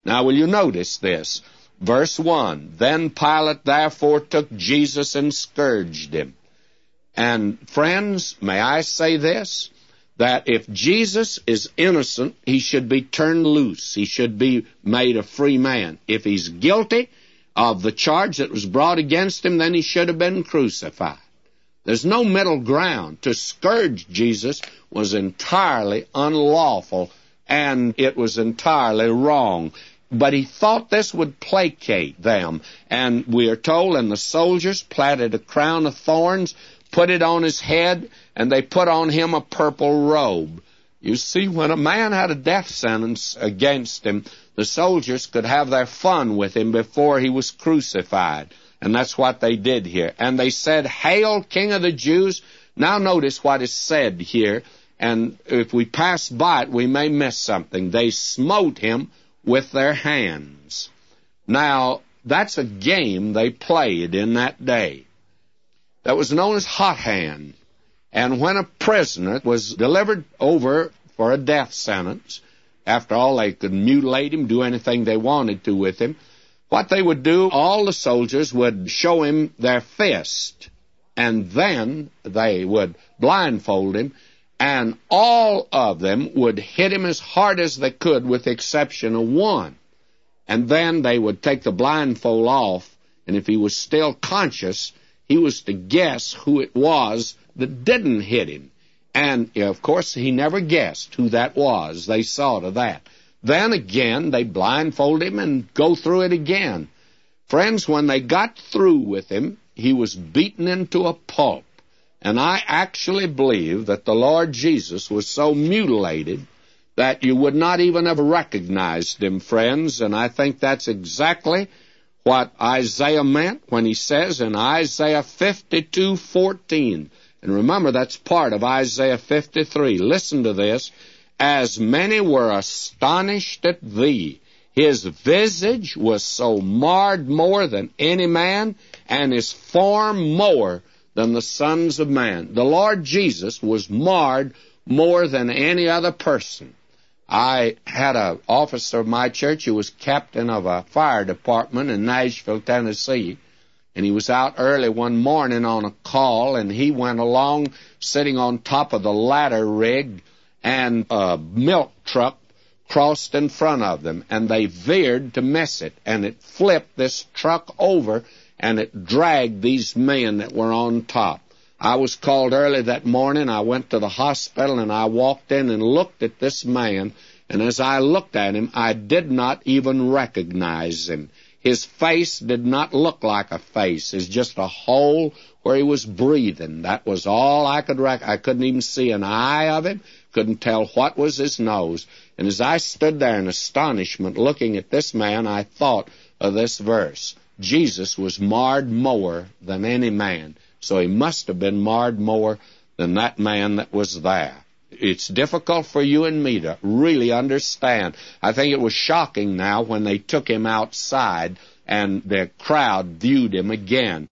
Now, will you notice this? Verse 1, Then Pilate therefore took Jesus and scourged him. And friends, may I say this? That if Jesus is innocent, he should be turned loose. He should be made a free man. If he's guilty of the charge that was brought against him, then he should have been crucified. There's no middle ground. To scourge Jesus was entirely unlawful, and it was entirely wrong. But he thought this would placate them. And we are told, and the soldiers platted a crown of thorns, put it on his head, and they put on him a purple robe. You see, when a man had a death sentence against him, the soldiers could have their fun with him before he was crucified. And that's what they did here. And they said, Hail, King of the Jews. Now notice what is said here. And if we pass by it, we may miss something. They smote him with their hands. Now, that's a game they played in that day that was known as hot hand. And when a prisoner was delivered over for a death sentence, after all, they could mutilate him, do anything they wanted to with him, what they would do, all the soldiers would show him their fist, and then they would blindfold him, and all of them would hit him as hard as they could, with the exception of one. And then they would take the blindfold off, and if he was still conscious, he was to guess who it was that didn't hit him. And, of course, he never guessed who that was. They saw to that. Then again, they blindfold him and go through it again. Friends, when they got through with him, he was beaten into a pulp. And I actually believe that the Lord Jesus was so mutilated that you would not even have recognized him, friends. And I think that's exactly what Isaiah meant when he says in Isaiah 52:14, and remember that's part of Isaiah 53. Listen to this. As many were astonished at thee, his visage was so marred more than any man, and his form more than the sons of man. The Lord Jesus was marred more than any other person. I had an officer of my church who was captain of a fire department in Nashville, Tennessee, and he was out early one morning on a call, and he went along sitting on top of the ladder rig, and a milk truck crossed in front of them, and they veered to miss it, and it flipped this truck over, and it dragged these men that were on top. I was called early that morning. I went to the hospital, and I walked in and looked at this man, and as I looked at him, I did not even recognize him. His face did not look like a face. It's just a hole where he was breathing. That was all I could I couldn't even see an eye of him, couldn't tell what was his nose. And as I stood there in astonishment looking at this man, I thought of this verse. Jesus was marred more than any man. So he must have been marred more than that man that was there. It's difficult for you and me to really understand. I think it was shocking now when they took him outside and the crowd viewed him again.